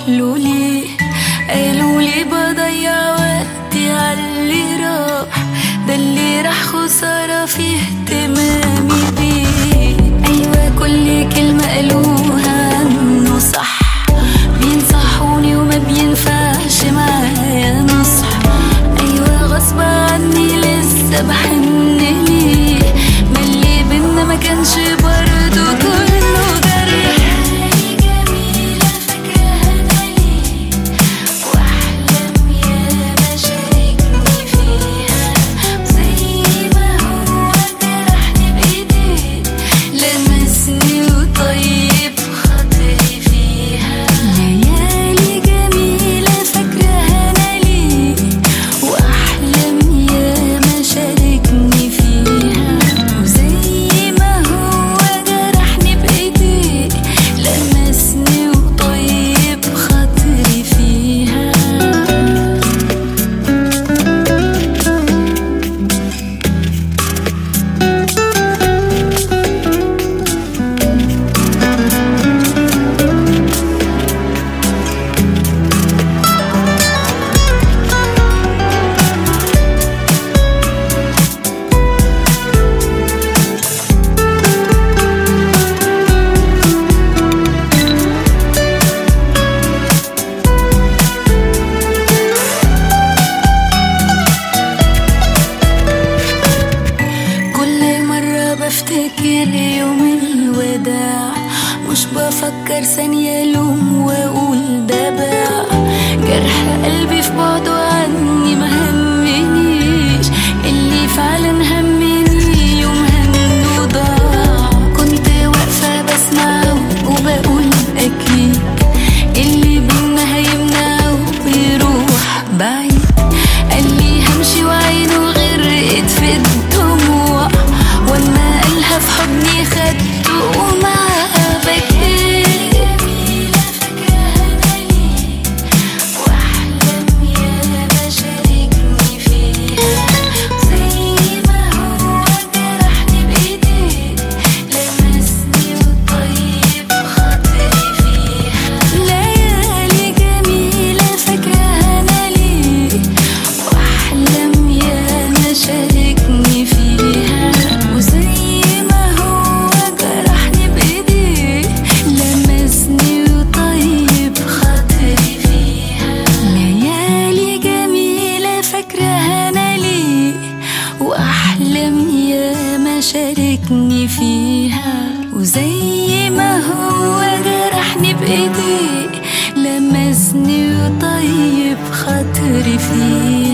قالولي بضيع وقتي عاللي راح، ده اللي راح خسارة في اهتمامي بيه. أيوة كل كلمة قالوها عنه صح، بينصحوني وما بينفعش معايا نصح. أيوة غصب عني لسه بحن ليه، ما اللي بينا ما كانش برضه كله جرح. بفتكر يوم الوداع، مش بفكر ثانية لوم واقول ده باع. جرح قلبي في بعده عني ما همنيش، اللي فعلا همني يوم همه ضاع. كنت واقفة بسمعه وبقول أكيد اللي بينا هيمنعه ويروح بعيد. قالي همشي وعينه غرقت في الدموع، وانا قالها في حضني خدته ومعاها بكيت. شاركني فيها وزي ما هو جرحني بإيديه، لمسني وطيب خاطري فيها.